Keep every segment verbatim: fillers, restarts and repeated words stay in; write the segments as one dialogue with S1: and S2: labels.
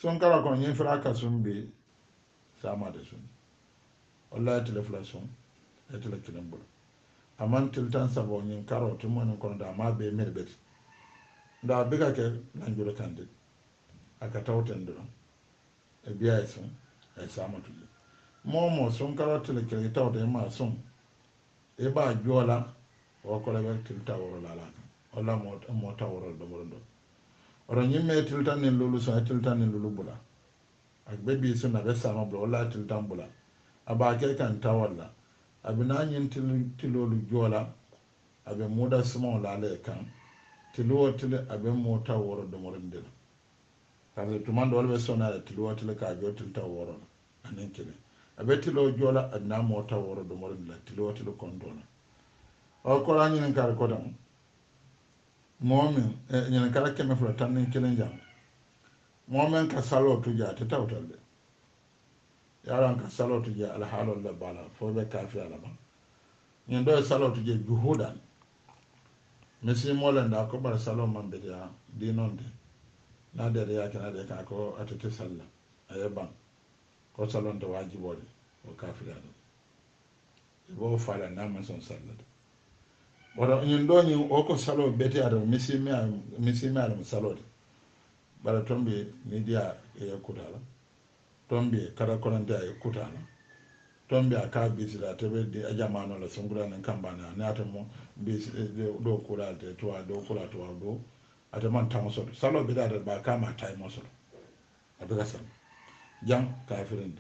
S1: son kala ko ñin fira ka sumbi sama de sun wallahi teleflation e tele kilen bul aman tiltan sabo ñin karo to mon ko da ma be merbet da biga ke nan juro kande aka tawten do e biya sun e sama tu momo son karo tele kilen tawde ma sun e ba jola o ko la tilta woro la la wala mo mo taworo do mo do oro ñimme tiltan nin lulu so tiltan nin lulu bula ak be bi sunna be sama bula wala tiltan bula aba ke kan tawalla abina ñin tilolu jola abe muda sumo la le kan tiluwo tile abe mo taworo do mo ndel parce que tumando wala be sona tiluwo tile ka jo tilta woro anen kele abe tilo jola adna mo taworo do mo ndel tiluwo tile kontona o ko la ñin kar ko dam momin ñene kala keme fula tan nin kelen jam momen ka salo tuja te tawtal de yaran ka salo tuja al halol la bala fo be kafi ala ba ñen do salo tuje juhudan mesi molen da ko bar salo man be ya di non de na de ya kana de ka ko atete salla ayban ko salon to wajibo de o kafi ala bo fala na man son salla wala ñin do ñin o ko salo beti ada misi mi misi mi ala salo de bara tombe ni dia e kutala tombe kada konante ay kutala tombe aka bisila tebe di ajamano la sungula nan kambana ne atamo bis do kula de to do kula to do ataman tan so salo be da ba kama tay mo so abiga sam jam kafirin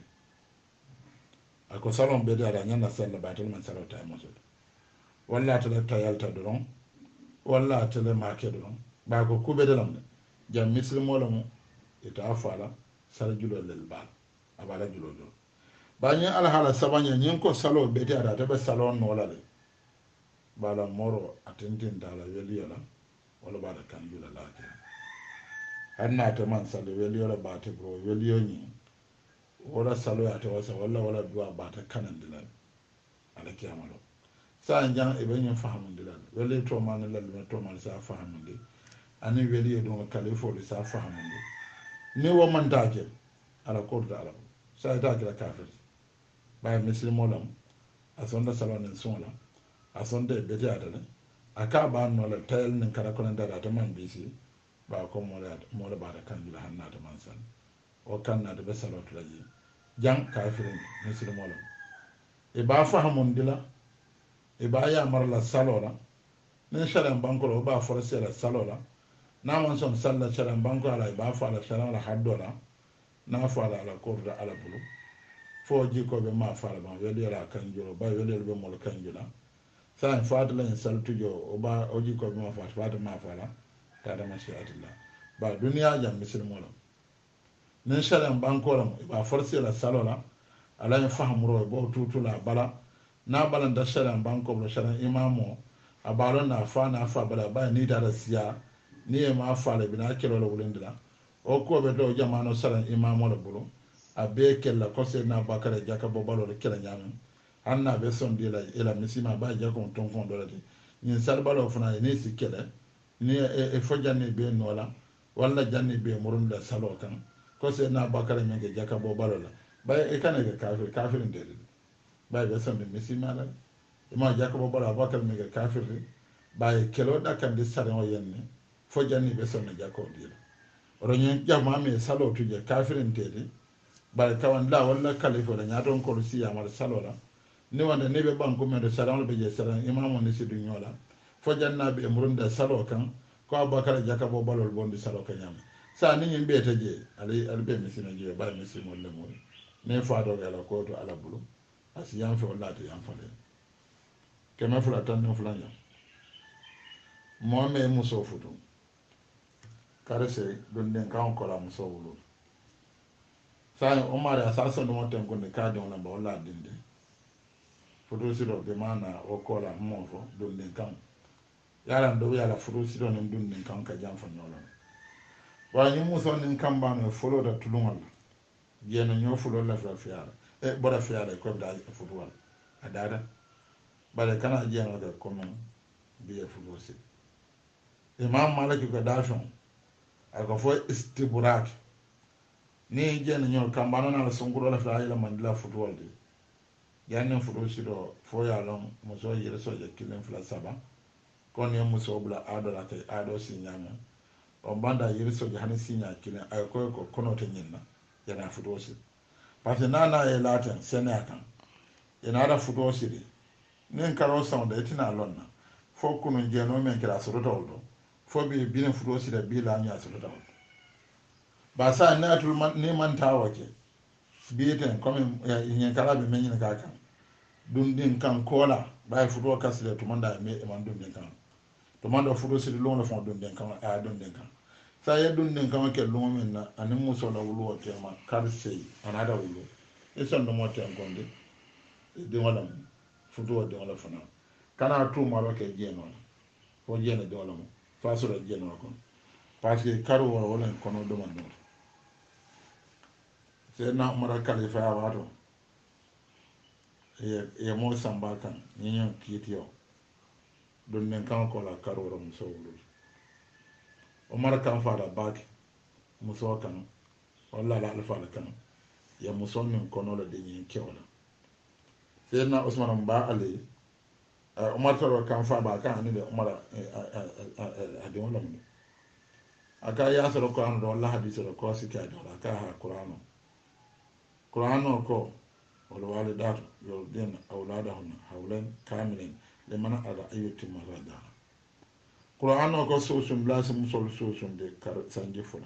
S1: ako salo be da nyana sala ba tan man salo tay mo so walla tele tayalta doron walla tele make doron ba ko kube de lamde jam muslimo lamu ita afala sala julo lel bal abala julo do ba nyi ala hala sabanya nyin ko salo beti ada tabe salo no la le bala moro atentin dala weliyala wala bala kan jula la ke anna ta man salo weliyala ba te bro weliyo ni wala salo ya ta wasa wala wala duwa ba ta kanan dilal ala kiyamalo sa jan e be nyin fahamu dilal weli to man la le to man sa fahamu di ani weliyo do kalifo li sa fahamu di ni wo man daje ala ko da ala sa da ga kafir ba muslimo lam asonda salon son la asonda beti adale aka ba no la tel nin kara kono da da man bisi ba ko mo la mo la ba da kan la hanna da man san o kan na da be salatu laji jang kafirin muslimo lam e ba fahamun dila e ba ya mar la salola nin sharan banko ba forse la salola na man son salla sharan banko ala ba fa la sharan la haddola na fa la la ko da ala bulu fo jiko be ma fala ban weli ra kan juro ba weli be mol kan jula sa en faade la en saltu jo o ba o jiko be ma fa faade ma fala ta da mashiatilla ba duniya jam misil mola nen sharam bankoram ba forcer la salola ala en fahamro bo tutula bala na balan da sharam banko lo sharam imamo abalo na fa na fa bala ba ni da siya ni e ma fala bina kelo lo wulindila o ko be do jamano sharam imamo lo bulo abe kella kose na bakara jaka bobalo le kela nyamen anna be son dila ila misima ba jako ton fon do lati ni salbalo fana ni sikele ni e fojani be nola walla janni be murun da salo kan kose na bakara menge jaka bobalo la ba e kana ga kafir kafirin de ba be son de misima la ma jaka bobalo bakara menge kafir ba e kelo da kan de sare o yenne fojani be son jako dila ronyen jama me salo tuje kafirin de bare tawan la walla kalifo la nyaton ko si ya mar salola ni wanda ne be banko men de salon be je salon imamu ni sidu nyola fo janna be murunda salo kan ko abakara jaka bo balol bondi salo kan nyam sa ni nyim be taje ali albe misina je ba misimo le mo ne fa do gala ko to ala bulu asi yam fe wala to yam fa le kema fula tan no fula nyam mo me muso futu kare se don den kan ko la muso wulu sa o mare asasa no moten ko ne ka de ona ba wala dinde foto siro be mana o ko la mo fo don den kan yala ndo yala foto siro no don den kan ka jam fa nyolo wa ni muso nin kan ba no folo da tulungal je no nyo folo la fa fiara e bora fiara ko da foto wal adada bare kana je no da ko non biye foto si imam malaki ko da fon ako fo istibrak ni jeni ñol kambano na la songuro la fa ila mandila futwol de janne fudo sido fo ya lon muso yere so je kilen fla saba kon ye muso bula ado la kay ado si nyama o banda yere so je hani si nya kilen ay ko ko kono te nyinna yana fudo si parce que nana e laten sene kan ina da fudo si de nin karo son de tina lonna fo kunu jeno men kira so do fo bi bi ne fudo si de bi la nya so do ba sa na tul man ni man tawa ke biiten comme ñin kala ɓe meññina ka kan ɗum ɗin kan koola ɓawi fuɗo kasile tumanda e man ɗum ɗin kan tumanda fuɗo sidi luŋole fon ɗum ɗin kan a ɗum ɗin kan sa ye ɗum ɗin kan ke luŋo min na ani musola wuluwo tema kar sey anata wulu e sondomo ten konde diŋola mum futuwo diŋola fana kana tumalo ke jeenola fo jeene diŋola mum fa sura jeenola kon par ce que kar woro wolen kono ɗumannore seydna umara kalifa ya wato ye mo samba kan ñiñon kiitiyo ɗum nen kan kola karoro muso wulul umara kan fada baake muso kan walla ala alfala kan ye muso min konola de ñin kewla seydna usmana mba ali umar taro kan fa ba kan anide umara adiŋola mu aka yasoro qur'an ɗo walla hadisoro ko sikki adiŋola aka ha qur'ano qur'ano ko wal walidatu yurdina awladahunna hawlan kamilan liman arada an yutimma rida'a qur'ano ko susum lasi musol susum de kar sanji fula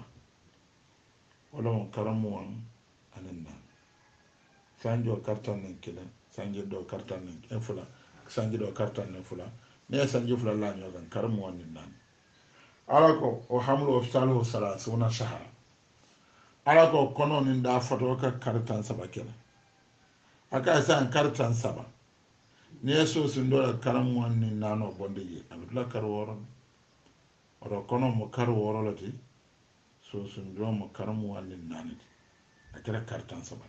S1: wala mon karamu wan anen nan sanjo kartan nen kila sanji do kartan nen en fula sanji do kartan nen fula ne sanji fula la nyogan karamu wan nan ala ko o hamlu salu salasuna shahara ala ko kono nin da foto ka kartan saba kela aka san kartan saba ni yeso sun do karam wan nin nano bonde yi abdula karworo oro kono mo karworo lati so sun do mo karam wan nin nanati akira kartan saba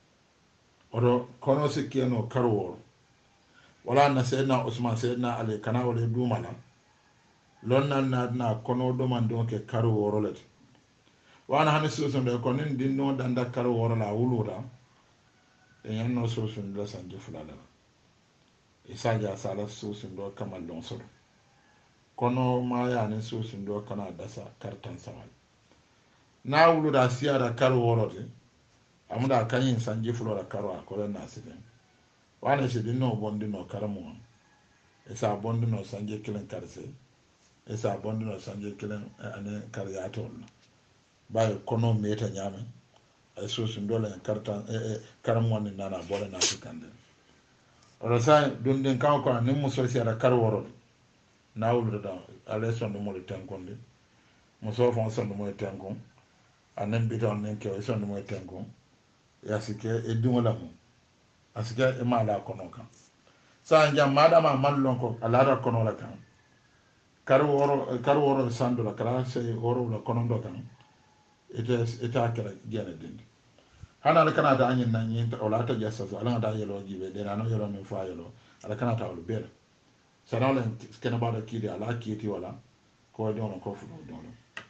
S1: oro kono sikeno karworo wala na sayyidina usman sayyidina ali kana wala dumala lonna na na kono do man do ke karworo lati wana hani sosun de ko nin din no danda kar woro la wulura e yanno sosun la sanje fulala isa ja sala sosun do kamal don soro kono ma ya ni sosun do kana dasa kartan samal na wulura siara kar woro de amuda kanyin sanje fulala karwa ko na siben wana shi din no bondi no karamu isa bondi no sanje kilen karse isa bondi no sanje kilen ane karyato bayo kono meta nyame ay sosun dole karta karam woni nana bola na tikande ora sa dum den kan ko nim muso si ara kar woro nawul da ale son mo le tankonde muso fon son mo le tankon anen biton nen ke son mo le tankon ya sike e dungola mo asike e mala kono kan sa jam madama mallon ko alara kono la kan kar woro kar woro sandola kala se woro la kono do kan ita ita kala gene dindi hana ala kana ta anyin nan yin wala ta jassa so ala ta yelo jibe de na no yelo min fa yelo ala kana ta wala bela sanawlen kana ba da kidi ala kiti wala ko don ko fu don